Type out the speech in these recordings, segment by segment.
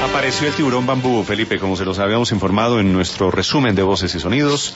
Apareció el tiburón bambú, Felipe, como se los habíamos informado en nuestro resumen de voces y sonidos.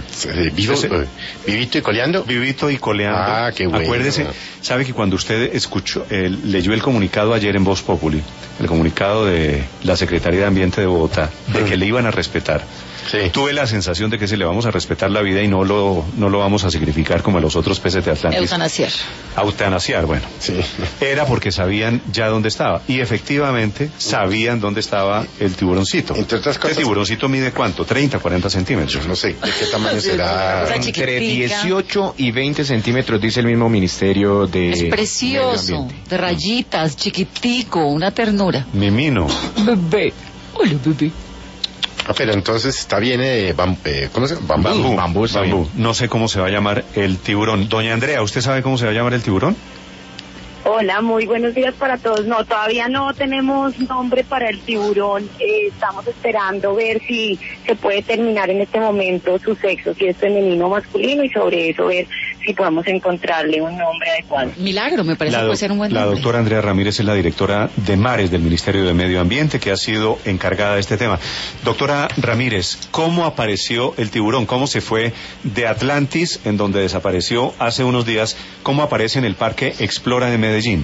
¿Vivito y coleando? Vivito y coleando. Ah, qué bueno. Acuérdese, sabe que cuando usted leyó el comunicado ayer en Voz Populi, el comunicado de la Secretaría de Ambiente de Bogotá, de que le iban a respetar. Sí. Tuve la sensación de que se le vamos a respetar la vida y no lo vamos a sacrificar como a los otros peces de Atlantis. Eutanasiar. Eutanasiar, bueno. Sí. Era porque sabían ya dónde estaba. Y efectivamente sabían dónde estaba el tiburoncito. Entre otras cosas. ¿Este tiburoncito mide cuánto? 30, 40 centímetros. Yo no sé de qué tamaño será. Entre 18 y 20 centímetros, dice el mismo Ministerio de Es precioso, Medio Ambiente. de rayitas, chiquitico, una ternura. Mimino. Bebé. Hola, bebé. Ah, pero entonces está bien, ¿cómo se llama? Bambú. Bambú, está bien. No sé cómo se va a llamar el tiburón. Doña Andrea, ¿usted sabe cómo se va a llamar el tiburón? Hola, muy buenos días para todos. No, todavía no tenemos nombre para el tiburón. Estamos esperando ver si se puede determinar en este momento su sexo, si es femenino o masculino, y sobre eso ver si podemos encontrarle un nombre adecuado. Milagro, me parece que puede ser un buen La nombre. doctora Andrea Ramírez es la directora de Mares del Ministerio de Medio Ambiente, que ha sido encargada de este tema. Doctora Ramírez, ¿cómo apareció el tiburón? ¿Cómo se fue de Atlantis, en donde desapareció hace unos días? ¿Cómo aparece en el Parque Explora de Medellín?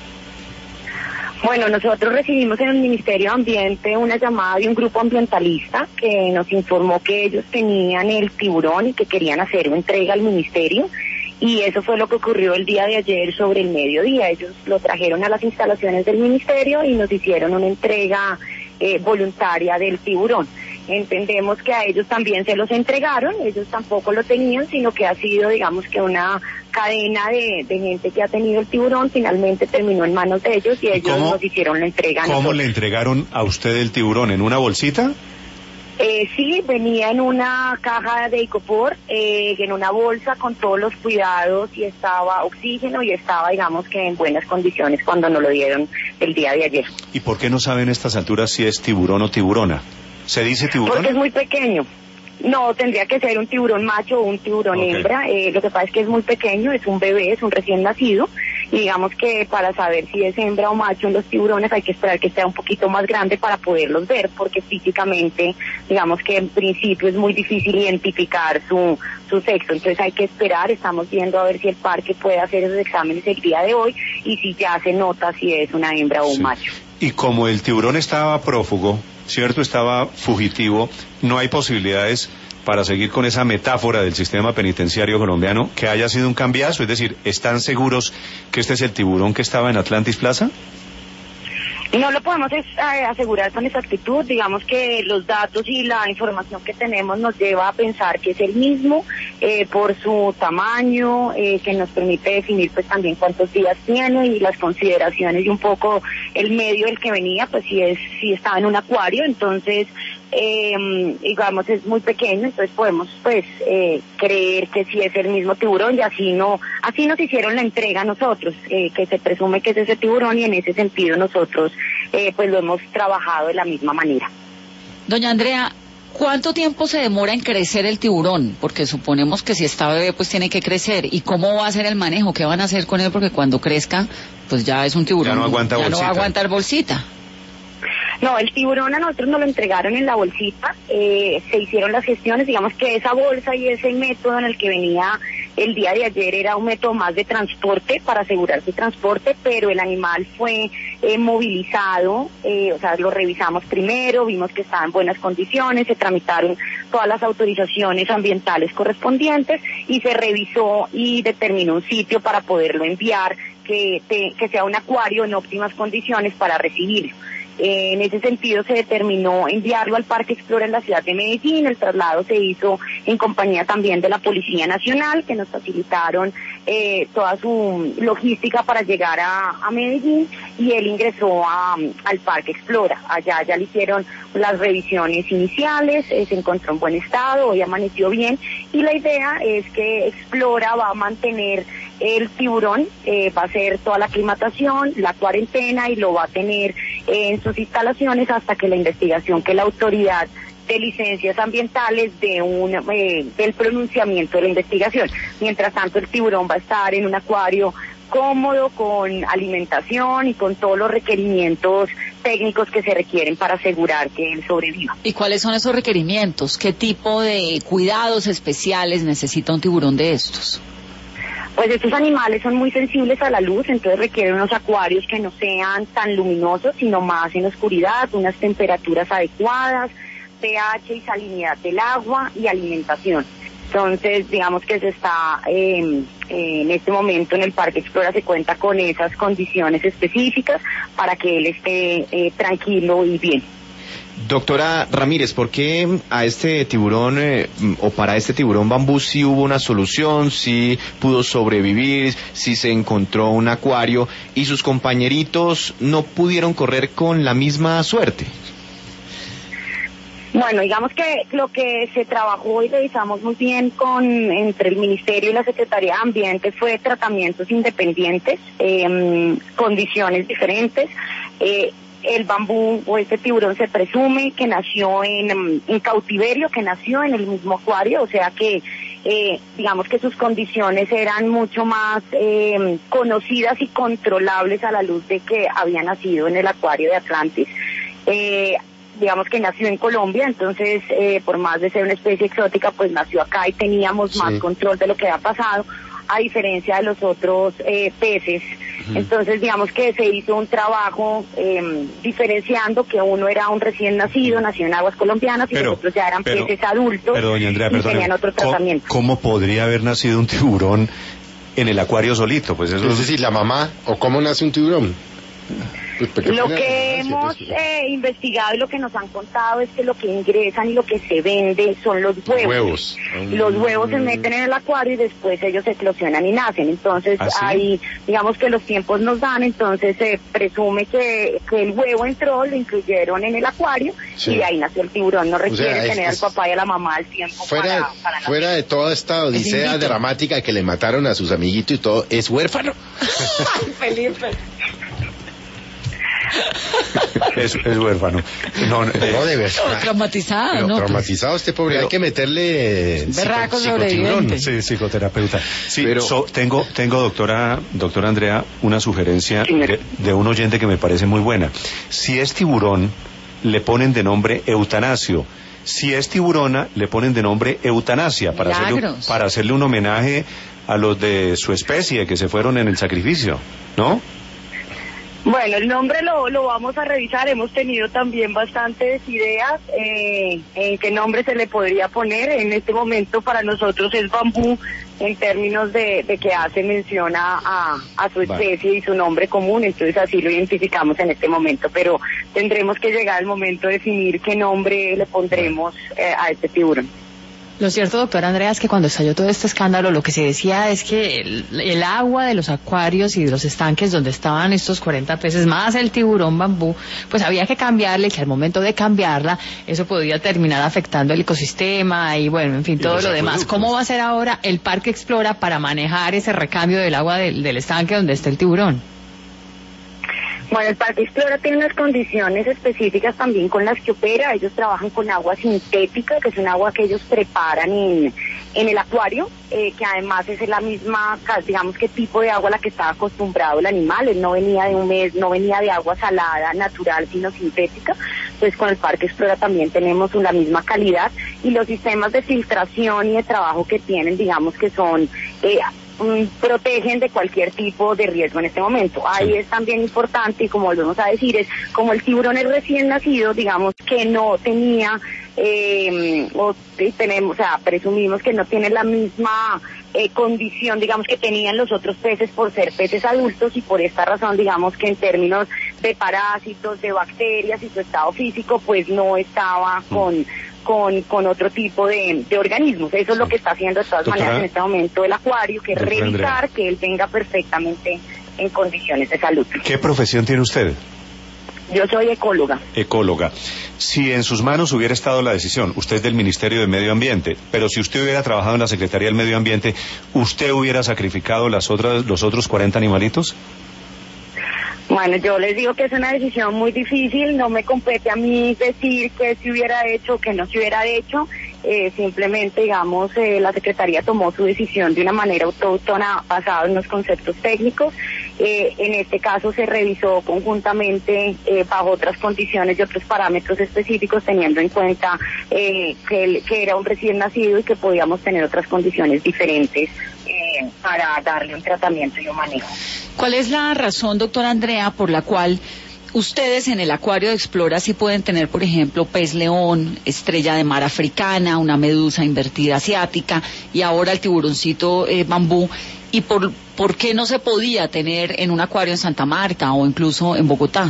Bueno, nosotros recibimos en el Ministerio de Ambiente una llamada de un grupo ambientalista que nos informó que ellos tenían el tiburón y que querían hacer una entrega al ministerio, y eso fue lo que ocurrió el día de ayer sobre el mediodía. Ellos lo trajeron a las instalaciones del ministerio y nos hicieron una entrega voluntaria del tiburón. Entendemos que a ellos también se los entregaron, ellos tampoco lo tenían, sino que ha sido, digamos, que una cadena de gente que ha tenido el tiburón, finalmente terminó en manos de ellos y ellos nos hicieron la entrega. ¿Cómo le entregaron a usted el tiburón? ¿En una bolsita? Sí, venía en una caja de icopor, en una bolsa con todos los cuidados, y estaba oxígeno y estaba, digamos, que en buenas condiciones cuando nos lo dieron el día de ayer. ¿Y por qué no saben a estas alturas si es tiburón o tiburona? ¿Se dice tiburón? Porque es muy pequeño. No, tendría que ser un tiburón macho o un tiburón hembra. Lo que pasa es que es muy pequeño, es un bebé, es un recién nacido. Y digamos que para saber si es hembra o macho en los tiburones hay que esperar que sea un poquito más grande para poderlos ver, porque físicamente, digamos que en principio es muy difícil identificar su sexo. Entonces hay que esperar, estamos viendo a ver si el parque puede hacer esos exámenes el día de hoy y si ya se nota si es una hembra o un macho. Y como el tiburón estaba prófugo, ¿cierto? Estaba fugitivo, no hay posibilidades, para seguir con esa metáfora del sistema penitenciario colombiano, que haya sido un cambiazo. Es decir, ¿están seguros que este es el tiburón que estaba en Atlantis Plaza? No lo podemos asegurar con exactitud. Digamos que los datos y la información que tenemos nos lleva a pensar que es el mismo, por su tamaño, que nos permite definir pues también cuántos días tiene y las consideraciones y un poco el medio del que venía, pues si estaba en un acuario, entonces digamos es muy pequeño, entonces podemos pues creer que sí es el mismo tiburón, y así nos hicieron la entrega a nosotros, que se presume que es ese tiburón, y en ese sentido nosotros pues lo hemos trabajado de la misma manera. Doña Andrea, ¿cuánto tiempo se demora en crecer el tiburón? Porque suponemos que si está bebé pues tiene que crecer. ¿Y cómo va a ser el manejo? ¿Qué van a hacer con él? Porque cuando crezca pues ya es un tiburón, ya no aguanta bolsita. No va a aguantar bolsita. No, el tiburón a nosotros nos lo entregaron en la bolsita, se hicieron las gestiones, digamos que esa bolsa y ese método en el que venía el día de ayer era un método más de transporte, para asegurar su transporte, pero el animal fue movilizado, o sea, lo revisamos primero, vimos que estaba en buenas condiciones, se tramitaron todas las autorizaciones ambientales correspondientes y se revisó y determinó un sitio para poderlo enviar, que sea un acuario en óptimas condiciones para recibirlo. En ese sentido se determinó enviarlo al Parque Explora en la ciudad de Medellín. El traslado se hizo en compañía también de la Policía Nacional, que nos facilitaron toda su logística para llegar a Medellín, y él ingresó al Parque Explora. Allá ya le hicieron las revisiones iniciales, se encontró en buen estado, hoy amaneció bien, y la idea es que Explora va a mantener el tiburón, va a hacer toda la aclimatación, la cuarentena, y lo va a tener en sus instalaciones hasta que la investigación que la autoridad de licencias ambientales del pronunciamiento de la investigación. Mientras tanto, el tiburón va a estar en un acuario cómodo, con alimentación y con todos los requerimientos técnicos que se requieren para asegurar que él sobreviva. ¿Y cuáles son esos requerimientos? ¿Qué tipo de cuidados especiales necesita un tiburón de estos? Pues estos animales son muy sensibles a la luz, entonces requieren unos acuarios que no sean tan luminosos, sino más en oscuridad, unas temperaturas adecuadas, pH y salinidad del agua y alimentación. Entonces, digamos que se está, en este momento en el Parque Explora se cuenta con esas condiciones específicas para que él esté tranquilo y bien. Doctora Ramírez, ¿por qué a este tiburón o para este tiburón bambú sí hubo una solución, sí pudo sobrevivir, sí se encontró un acuario y sus compañeritos no pudieron correr con la misma suerte? Bueno, digamos que lo que se trabajó y revisamos muy bien entre el Ministerio y la Secretaría de Ambiente fue tratamientos independientes, condiciones diferentes. El bambú o este tiburón se presume que nació en cautiverio, que nació en el mismo acuario, o sea que digamos que sus condiciones eran mucho más conocidas y controlables a la luz de que había nacido en el acuario de Atlantis. Digamos que nació en Colombia, entonces por más de ser una especie exótica, pues nació acá y teníamos más control de lo que había pasado, a diferencia de los otros peces. Entonces digamos que se hizo un trabajo diferenciando que uno era un recién nacido, nació en aguas colombianas, y los otros ya eran peces adultos, pero doña Andrea, y tenían otro tratamiento. ¿Cómo podría haber nacido un tiburón en el acuario solito? Pues eso Es decir, la mamá, o cómo nace un tiburón. Lo que hemos investigado y lo que nos han contado es que lo que ingresan y lo que se vende son los huevos. Los huevos se meten en el acuario y después ellos eclosionan y nacen. Entonces ahí, digamos que los tiempos nos dan, entonces se presume que el huevo entró, lo incluyeron en el acuario y de ahí nació el tiburón. No requiere tener al papá y a la mamá al tiempo para fuera de toda esta odisea dramática que le mataron a sus amiguitos y todo, ¿es huérfano? Felipe. Es huérfano. No, de verdad. Traumatizado, ¿no? Traumatizado este pobre, hay que meterle berraco sobreviviente. Sí, psicoterapeuta. Sí, pero tengo doctora Andrea, una sugerencia de un oyente que me parece muy buena. Si es tiburón, le ponen de nombre Eutanasio. Si es tiburona, le ponen de nombre Eutanasia para hacerle un homenaje a los de su especie que se fueron en el sacrificio, ¿no? Bueno, el nombre lo vamos a revisar. Hemos tenido también bastantes ideas en qué nombre se le podría poner. En este momento para nosotros es bambú, en términos de que hace mención a su especie y su nombre común, entonces así lo identificamos en este momento, pero tendremos que llegar al momento de definir qué nombre le pondremos a este tiburón. Lo cierto, doctora Andrea, es que cuando estalló todo este escándalo, lo que se decía es que el agua de los acuarios y de los estanques donde estaban estos 40 peces, más el tiburón bambú, pues había que cambiarle, que al momento de cambiarla, eso podía terminar afectando el ecosistema y bueno, en fin, todo lo demás. ¿Cómo va a ser ahora el Parque Explora para manejar ese recambio del agua del estanque donde está el tiburón? Bueno, el Parque Explora tiene unas condiciones específicas también con las que opera. Ellos trabajan con agua sintética, que es un agua que ellos preparan en el acuario, que además es la misma, digamos, que tipo de agua a la que estaba acostumbrado el animal. Él no venía no venía de agua salada, natural, sino sintética. Entonces con el Parque Explora también tenemos la misma calidad, y los sistemas de filtración y de trabajo que tienen, digamos que son... protegen de cualquier tipo de riesgo en este momento. Ahí es también importante, y como volvemos a decir, es como el tiburón es recién nacido, digamos que no tenía, presumimos que no tiene la misma condición, digamos, que tenían los otros peces por ser peces adultos, y por esta razón, digamos que en términos de parásitos, de bacterias y su estado físico, pues no estaba con otro tipo de organismos. Eso es lo que está haciendo de todas maneras en este momento el acuario, que es revisar que él venga perfectamente en condiciones de salud. ¿Qué profesión tiene usted? Yo soy ecóloga. Ecóloga. Si en sus manos hubiera estado la decisión, usted es del Ministerio de Medio Ambiente, pero si usted hubiera trabajado en la Secretaría del Medio Ambiente, ¿usted hubiera sacrificado los otros 40 animalitos? Bueno, yo les digo que es una decisión muy difícil, no me compete a mí decir qué se hubiera hecho, qué no se hubiera hecho. simplemente, digamos, la Secretaría tomó su decisión de una manera autónoma basada en unos conceptos técnicos. En este caso se revisó conjuntamente bajo otras condiciones y otros parámetros específicos, teniendo en cuenta que era un recién nacido y que podíamos tener otras condiciones diferentes para darle un tratamiento y un manejo. ¿Cuál es la razón, doctora Andrea, por la cual ustedes en el acuario de Explora sí pueden tener, por ejemplo, pez león, estrella de mar africana, una medusa invertida asiática y ahora el tiburoncito bambú? ¿Y por qué no se podía tener en un acuario en Santa Marta o incluso en Bogotá?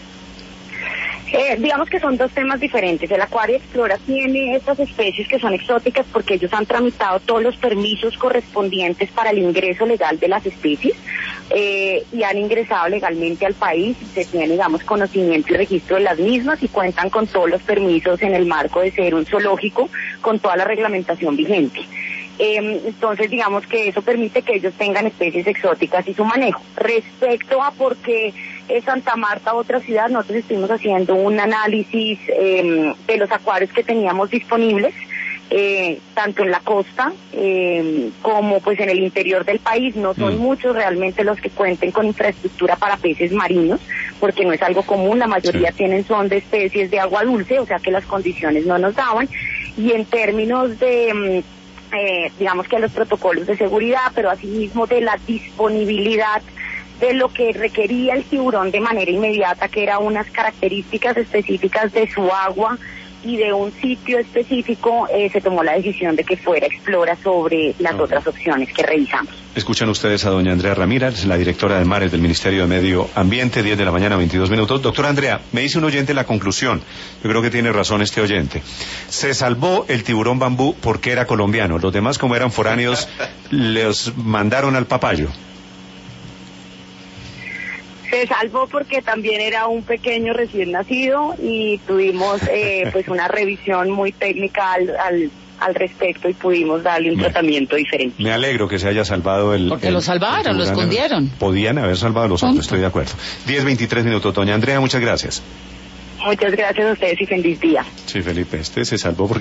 Digamos que son dos temas diferentes. El Acuario Explora tiene estas especies que son exóticas porque ellos han tramitado todos los permisos correspondientes para el ingreso legal de las especies y han ingresado legalmente al país. Se tiene, digamos, conocimiento y registro de las mismas y cuentan con todos los permisos en el marco de ser un zoológico con toda la reglamentación vigente. Entonces, digamos que eso permite que ellos tengan especies exóticas y su manejo. Respecto a por qué Santa Marta, otra ciudad, nosotros estuvimos haciendo un análisis de los acuarios que teníamos disponibles, tanto en la costa como pues en el interior del país. No son muchos realmente los que cuenten con infraestructura para peces marinos, porque no es algo común, la mayoría son de especies de agua dulce, o sea que las condiciones no nos daban. Y en términos de digamos que los protocolos de seguridad, pero asimismo de la disponibilidad de lo que requería el tiburón de manera inmediata, que eran unas características específicas de su agua y de un sitio específico, se tomó la decisión de que fuera Explora sobre las otras opciones que revisamos. Escuchan ustedes a doña Andrea Ramírez, la directora de Mares del Ministerio de Medio Ambiente, 10 de la mañana, 22 minutos. Doctora Andrea, me dice un oyente la conclusión. Yo creo que tiene razón este oyente. Se salvó el tiburón bambú porque era colombiano. Los demás, como eran foráneos, les mandaron al papayo. Se salvó porque también era un pequeño recién nacido y tuvimos pues una revisión muy técnica al respecto y pudimos darle un tratamiento diferente. Me alegro que se haya salvado porque lo salvaron, lo escondieron. Podían haber salvado los otros, estoy de acuerdo. 10:23 minutos. Doña Andrea, muchas gracias. Muchas gracias a ustedes y feliz día. Sí, Felipe, se salvó porque